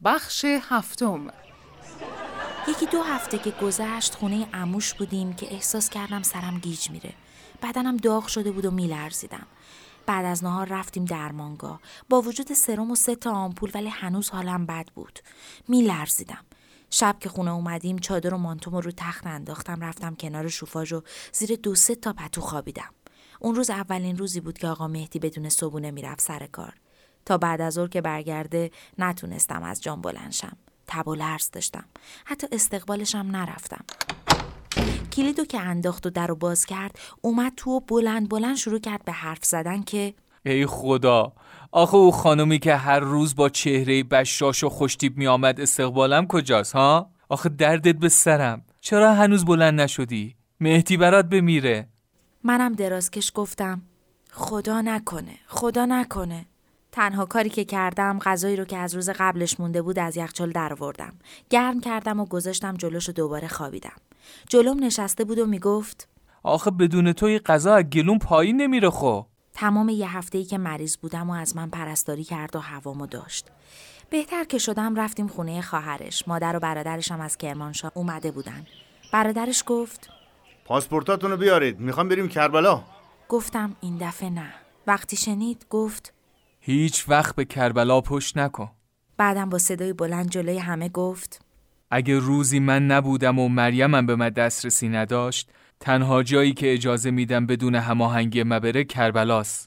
بخش هفتم. یکی 2 هفته که گذشت خونه عموش بودیم که احساس کردم سرم گیج میره. بدنم داغ شده بود و میلرزیدم. بعد از نهار رفتیم درمانگاه. با وجود سرم و 3 تا آمپول ولی هنوز حالم بد بود. میلرزیدم. شب که خونه اومدیم چادر و مانتومو رو تخت انداختم، رفتم کنار شوفاژ و زیر 2-3 تا پتو خوابیدم. اون روز اولین روزی بود که آقا مهدی بدون صبحونه میرفت سر کار. تا بعد از ظهر که برگرده نتونستم از جام بلند شم. تب و لرز داشتم. حتی استقبالش هم نرفتم. کلیدو که انداخت و درو باز کرد اومد تو و بلند شروع کرد به حرف زدن که ای خدا، آخه او خانومی که هر روز با چهره بشاش و خوشتیپ می آمد استقبالم کجاست ها؟ آخه دردت به سرم. چرا هنوز بلند نشدی؟ مهدی برات بمیره. منم درازکش گفتم خدا نکنه. تنها کاری که کردم غذایی رو که از روز قبلش مونده بود از یخچال درآوردم. گرم کردم و گذاشتم جلوش و دوباره خوابیدم. جلوم نشسته بود و میگفت آخه بدون توی غذا از گلوم پایین نمیره خو. تمام یه هفته‌ای که مریض بودم و از من پرستاری کرد و هوامو داشت. بهتر که شدم رفتیم خونه خواهرش. مادر و برادرش هم از کرمانشاه اومده بودن. برادرش گفت پاسپورتاتونو بیارید، میخوام بریم کربلا. گفتم این دفعه نه. وقتی شنید گفت هیچ وقت به کربلا پشت نکن. بعدم با صدای بلند جلوی همه گفت اگه روزی من نبودم و مریمم به من دسترسی نداشت، تنها جایی که اجازه میدم بدون هماهنگی من بره کربلاست.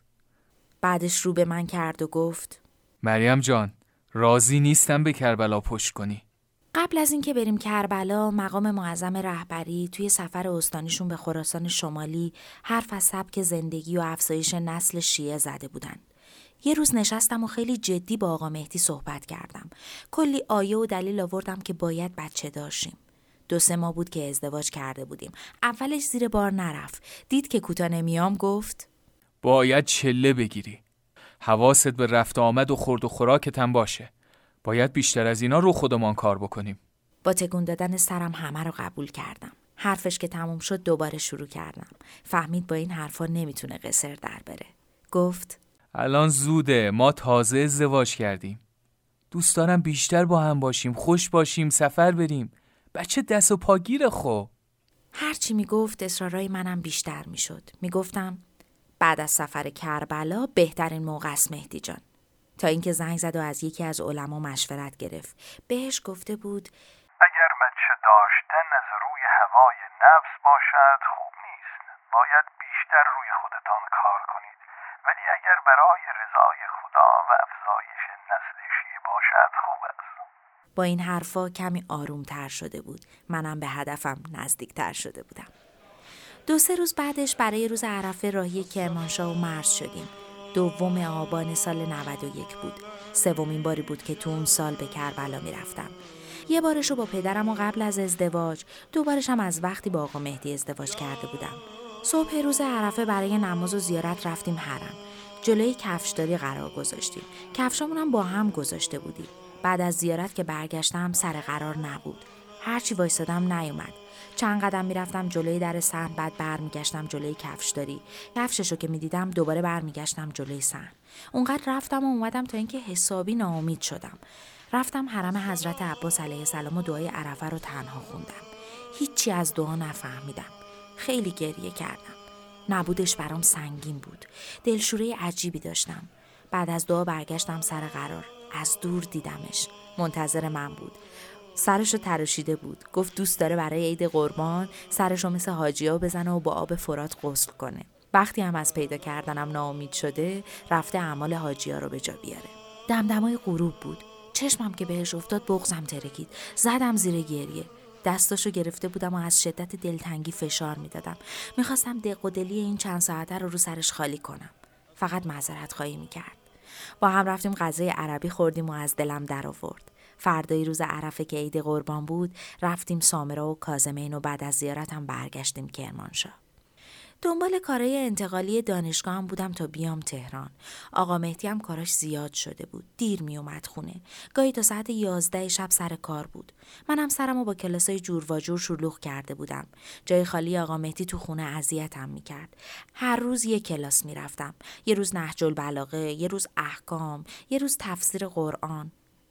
بعدش رو به من کرد و گفت مریم جان، راضی نیستم به کربلا پشت کنی. قبل از اینکه بریم کربلا مقام معظم رهبری توی سفر استانیشون به خراسان شمالی حرف از سبک زندگی و افزایش نسل شیعه زده بودن. یه روز نشستم و خیلی جدی با آقا مهدی صحبت کردم. کلی آیه و دلیل آوردم که باید بچه داشتیم. 2-3 ماه بود که ازدواج کرده بودیم. اولش زیر بار نرفت. دید که کوتاه نمیام گفت باید چله بگیری. حواست به رفت آمد و خورد و خوراکت هم باشه. باید بیشتر از اینا رو خودمان کار بکنیم. با تکون دادن سرم همه رو قبول کردم. حرفش که تموم شد دوباره شروع کردم. فهمید با این حرفا نمیتونه قصر در بره. گفت الان زوده، ما تازه ازدواج کردیم. دوست دارم بیشتر با هم باشیم، خوش باشیم، سفر بریم. بچه دست و پاگیر خو. هرچی میگفت اصرارای منم بیشتر میشد. میگفتم بعد از سفر کربلا بهترین موقع است مهدی جان. تا اینکه زنگ زد و از یکی از علما مشورت گرفت. بهش گفته بود اگر بچه داشتن از روی هوای نفس باشد خوب نیست. باید بیشتر روی خودتان کار کنید. ولی اگر برای رضای خدا و افزایش نسل شیعه باشد خوب است. با این حرفا کمی آرومتر شده بود. منم به هدفم نزدیکتر شده بودم. 2-3 روز بعدش برای روز عرفه راهی کرمانشاه و مرز شدیم. 2 آبان سال 91 بود. 3مین باری بود که تو اون سال به کربلا میرفتم. یه بارشو با پدرم و قبل از ازدواج، 2 بارشم از وقتی با آقا مهدی ازدواج کرده بودم. صبح روز عرفه برای نماز و زیارت رفتیم حرم. جلوی کفشداری قرار گذاشتیم. کفشامون هم با هم گذاشته بودیم. بعد از زیارت که برگشتم سر قرار نبود. هرچی وایسادم نیومد. چند قدم میرفتم جلوی در صحن، بعد برمیگشتم جلوی کفشداری. کفششو که میدیدم دوباره برمیگشتم جلوی صحن. اونقدر رفتم و اومدم تا اینکه حسابی ناامید شدم. رفتم حرم حضرت عباس علیه السلام و دعای عرفه رو تنها خوندم. هیچی از دعا نفهمیدم. خیلی گریه کردم. نبودش برام سنگین بود. دلشوره عجیبی داشتم. بعد از دعا برگشتم سر قرار. از دور دیدمش. منتظر من بود. سرشو تراشیده بود. گفت دوست داره برای عید قربان سرشو مثل حاجی‌ها بزنه و با آب فرات غسل کنه. وقتی هم از پیدا کردنم ناامید شده رفته اعمال حاجی‌ها رو به جا بیاره. دمدمای غروب بود. چشمم که بهش افتاد بغضم ترکید. زدم زیر گریه. دستاشو گرفته بودم و از شدت دلتنگی فشار میدادم. میخواستم دق و دلی این چند ساعته رو سرش خالی کنم. فقط معذرت خواهی میکرد. با هم رفتیم غذای عربی خوردیم و از دلم در آورد. فردای روز عرفه که عید قربان بود رفتیم سامرا و کاظمین و بعد از زیارتم برگشتیم کرمانشاه. دنبال کارهای انتقالی دانشگاه هم بودم تا بیام تهران. آقا مهدی هم کاراش زیاد شده بود. دیر می اومد خونه. گاهی تا ساعت 11 شب سر کار بود. منم سرمو با کلاسای جور و جور شلوغ کرده بودم. جای خالی آقا مهدی تو خونه اذیتم میکرد. هر روز یک کلاس میرفتم. یه روز نهج البلاغه، یه روز احکام، یه روز تفسیر قرآن.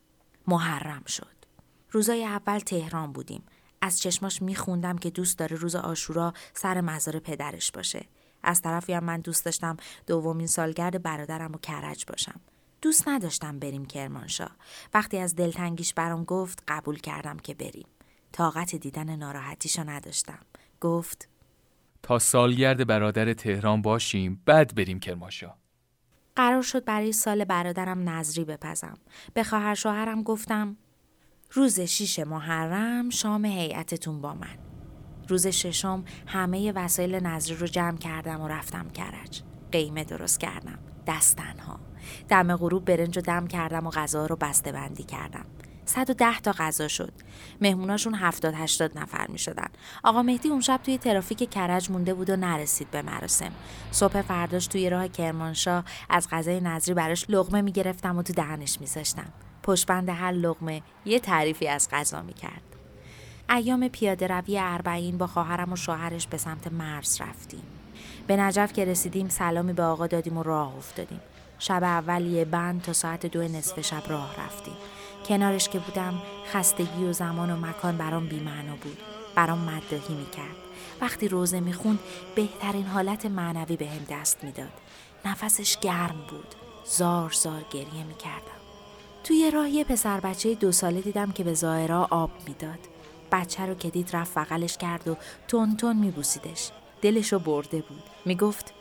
محرم شد. روزای اول تهران بودیم. از چشماش میخوندم که دوست داره روز عاشورا سر مزار پدرش باشه. از طرفی هم من دوست داشتم دومین سالگرد برادرم و کرج باشم. دوست نداشتم بریم کرمانشاه. وقتی از دلتنگیش برام گفت قبول کردم که بریم. طاقت دیدن ناراحتیشو نداشتم. گفت تا سالگرد برادر تهران باشیم بعد بریم کرمانشاه. قرار شد برای سال برادرم نظری بپزم. به خواهر شوهرم گفتم روز 6 محرم شام هیئتتون با من. روز 6 همه وسایل نظری رو جمع کردم و رفتم کرج. قیمه درست کردم. دستنها. دم غروب برنج رو دم کردم و غذا رو بسته بندی کردم. 110 تا غذا شد. مهموناشون 70-80 نفر می شدن. آقا مهدی اون شب توی ترافیک کرج مونده بود و نرسید به مراسم. صبح فرداش توی راه کرمانشاه از غذای نظری براش لقمه می گرفتم و تو دهنش می زاشتم. پشت بند هر لقمه یه تعریفی از غذا می کرد. ایام پیاده روی اربعین با خواهرم و شوهرش به سمت مرز رفتیم. به نجف که رسیدیم سلامی به آقا دادیم و راه افتادیم. شب اول یه بند تا ساعت 2 نصف شب راه رفتیم. کنارش که بودم خستگی و زمان و مکان برام بی‌معنا بود. برام مداحی می‌کرد. وقتی روزه می‌خوند بهترین حالت معنوی بهم دست می‌داد. نفسش گرم بود. زار زار گریه می‌کردم. توی راه یه پسر بچه 2 ساله دیدم که به زائرا آب میداد. بچه رو که دید رفت بغلش کرد و تون تون میبوسیدش. دلشو برده بود. میگفت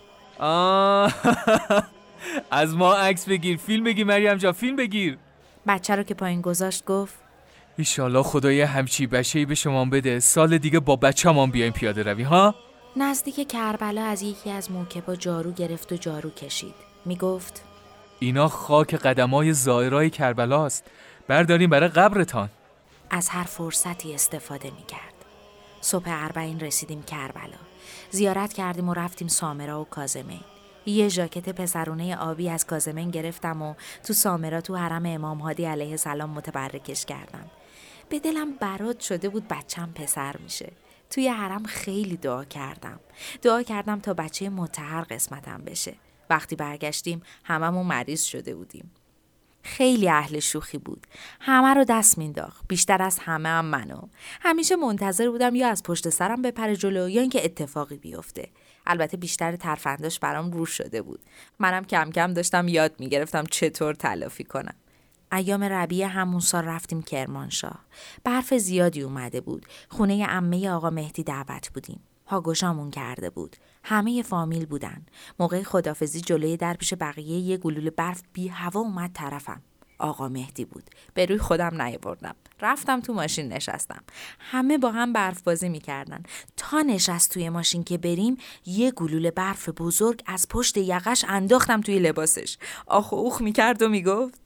از ما عکس بگیر، فیلم بگیر مریم جان، فیلم بگیر. بچه رو که پایین گذاشت گفت ایشالله خدای همچی بچه‌ای به شما بده، سال دیگه با بچه‌مون بیایم پیاده روی ها. نزدیک کربلا از یکی از موکبا جارو گرفت و جارو کشید. میگفت اینا خاک قدمای زائرای کربلاست، برداریم برای قبرتان. از هر فرصتی استفاده میکرد. صبح اربعین رسیدیم کربلا. زیارت کردیم و رفتیم سامرا و کاظمین. یه ژاکت پسرونه آبی از کاظمین گرفتم و تو سامرا تو حرم امام هادی علیه السلام متبرکش کردم. به دلم برات شده بود بچم پسر میشه. توی حرم خیلی دعا کردم تا بچه مطهر قسمتم بشه. وقتی برگشتیم هممون مریض شده بودیم. خیلی اهل شوخی بود. همه رو دست مینداخت. بیشتر از همه هم منو. همیشه منتظر بودم یا از پشت سرم بپره جلو یا اینکه اتفاقی بیفته. البته بیشتر ترفنداش برام رو شده بود. منم کم کم داشتم یاد میگرفتم چطور تلافی کنم. ایام ربیع همون سال رفتیم کرمانشاه. برف زیادی اومده بود. خونه عمه آقا مهدی دعوت بودیم. پاگوشامون کرده بود. همه فامیل بودن. موقع خدافزی جلوی در پیش بقیه یه گلوله برف بی هوا اومد طرفم. آقا مهدی بود. به روی خودم نیاوردم. رفتم تو ماشین نشستم. همه با هم برف بازی میکردن. تا نشست توی ماشین که بریم یه گلوله برف بزرگ از پشت یقش انداختم توی لباسش. آخ و اوخ میکرد و میگفت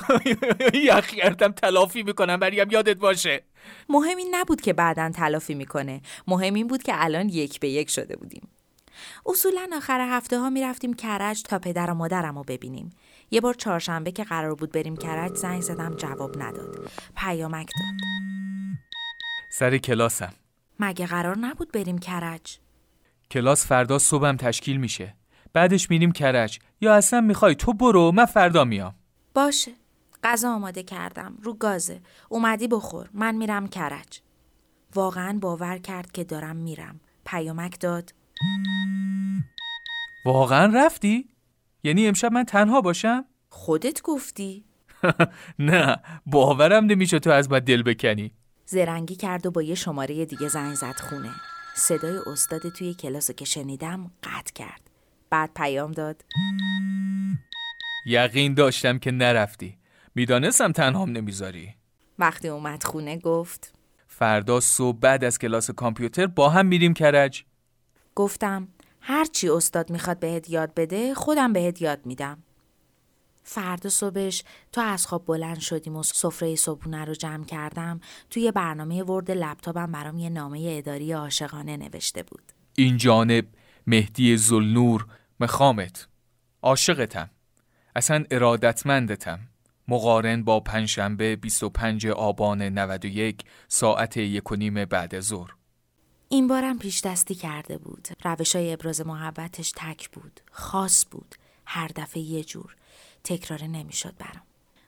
یخ کردم تلافی میکنم مریم، یادت باشه. مهم این نبود که بعداً تلافی میکنه. مهم این بود که الان 1 به 1 شده بودیم. اصولاً آخر هفته ها میرفتیم کرج تا پدر و مادرم رو ببینیم. یه بار چهارشنبه که قرار بود بریم کرج زنگ زدم جواب نداد. پیامک داد. سر کلاسم. مگه قرار نبود بریم کرج؟ کلاس فردا صبحم تشکیل میشه. بعدش میریم کرج. یا اصلا میخوای تو برو، من فردا میام. باشه. غذا آماده کردم. رو گازه. اومدی بخور. من میرم کرج. واقعاً باور کرد که دارم میرم. پیامک داد. واقعا رفتی؟ یعنی امشب من تنها باشم؟ خودت گفتی؟ نه، باورم نمیشه تو از من دل بکنی. زرنگی کرد و با یه شماره دیگه زنگ زد خونه. صدای استاد توی کلاسو که شنیدم قطع کرد. بعد پیام داد. یقین داشتم که نرفتی. میدانستم تنهام نمیذاری. وقتی اومد خونه گفت فردا صبح بعد از کلاس کامپیوتر با هم میریم کرج. گفتم هر چی استاد میخواد بهت یاد بده خودم بهت یاد میدم. فردا صبحش تا از خواب بلند شدیم و سفره صبحونه رو جمع کردم. توی برنامه ورد لپتاپم برام یه نامه اداری عاشقانه نوشته بود. این جانب مهدی ذوالنور مخامت، عاشقتم، اصلا ارادتمندتم، مقارن با پنجشنبه 25 آبان 91 ساعت 1:30 بعد ظهر. این بارم پیش دستی کرده بود. روشای ابراز محبتش تک بود. خاص بود. هر دفعه یه جور. تکرار نمیشد برام.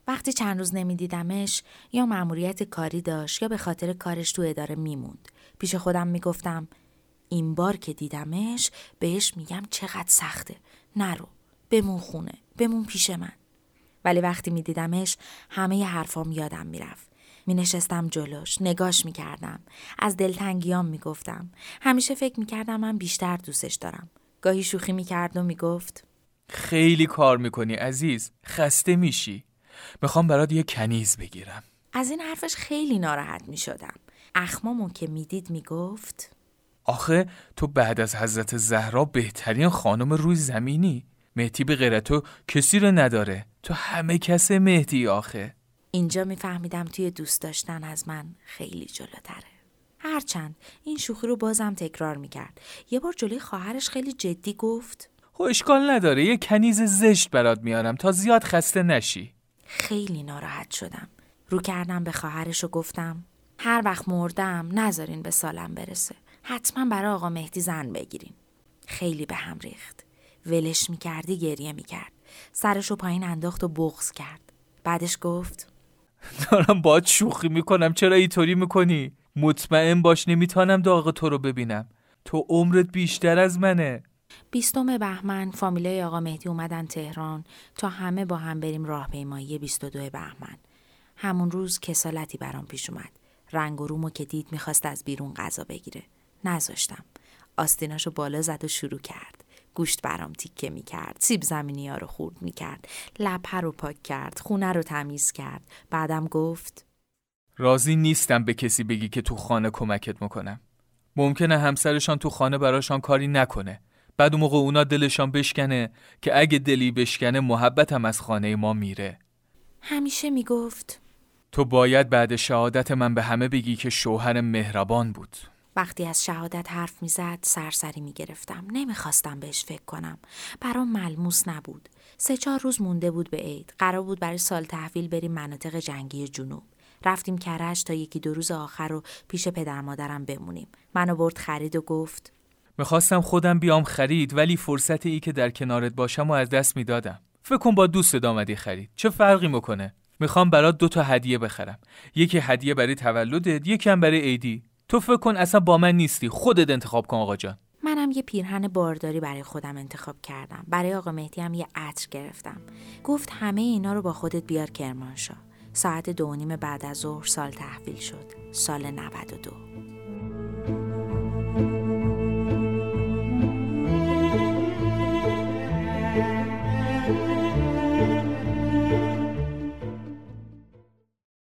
وقتی چند روز نمیدیدمش یا مأموریت کاری داشت یا به خاطر کارش تو اداره میموند. پیش خودم میگفتم این بار که دیدمش بهش میگم چقدر سخته. نرو. بمون خونه. بمون پیش من. ولی وقتی میدیدمش همه حرفام یادم میرفت. مینشستم جلوش، نگاش میکردم. از دلتنگیام میگفتم. همیشه فکر میکردم من بیشتر دوستش دارم. گاهی شوخی میکرد و میگفت خیلی کار میکنی عزیز، خسته میشی. میخوام برات یه کنیز بگیرم. از این حرفش خیلی ناراحت میشدم. اخمامو که میدید میگفت آخه تو بعد از حضرت زهرا بهترین خانم روی زمینی. مهدی به غیر تو کسی رو نداره. تو همه کس مهدی آخه. اینجا میفهمیدم توی دوست داشتن از من خیلی جلوتره. هرچند این شوخی رو بازم تکرار میکرد. یه بار جلوی خواهرش خیلی جدی گفت خب اشکال نداره، یه کنیز زشت برات میارم تا زیاد خسته نشی. خیلی ناراحت شدم. رو کردم به خواهرش و گفتم هر وقت مردم نذارین به سالم برسه. حتما برای آقا مهدی زن بگیرین. خیلی به هم ریخت. ولش میکردی گریه میکرد. سرشو پایین انداخت و بغض کرد. بعدش گفت دارم باهات شوخی میکنم، چرا اینطوری میکنی؟ مطمئن باش نمیتونم داغ تو رو ببینم. تو عمرت بیشتر از منه. 20 بهمن فامیلای آقا مهدی اومدن تهران تا همه با هم بریم راهپیمایی 22 بهمن. همون روز کسالتی برام پیش اومد. رنگ و رومو که دید میخواست از بیرون غذا بگیره. نذاشتم. آستیناشو بالا زد و شروع کرد. گوشت برام تیکه میکرد. سیب زمینی ها رو خورد میکرد. لپه رو پاک کرد. خونه رو تمیز کرد. بعدم گفت راضی نیستم به کسی بگی که تو خانه کمکت میکنم. ممکنه همسرشان تو خانه براشان کاری نکنه. بعد اون موقع اونا دلشان بشکنه که اگه دلی بشکنه محبتم از خانه ما میره. همیشه میگفت تو باید بعد شهادت من به همه بگی که شوهر مهربان بود. وقتی از شهادت حرف میزد سرسری میگرفتم. نمیخواستم بهش فکر کنم. برام ملموس نبود. 3-4 روز مونده بود به عید. قرار بود برای سال تحویل بریم مناطق جنگی جنوب. رفتیم کرج تا 1-2 روز آخر رو پیش پدر مادرم بمونیم. منو برد خرید و گفت میخواستم خودم بیام خرید، ولی فرصت ای که در کنارت باشم و از دست میدادم. فکر کن با دوستت آمدی خرید. چه فرقی میکنه؟ میخوام برات 2 تا هدیه بخرم. یکی هدیه برای تولدت، یکی هم برای عیدی. تو فکر کن اصلا با من نیستی. خودت انتخاب کن آقا جان. منم یه پیرهن بارداری برای خودم انتخاب کردم. برای آقا مهدی هم یه عطر گرفتم. گفت همه اینا رو با خودت بیار کرمانشاه. ساعت 2:30 بعد از ظهر سال تحویل شد. سال 92.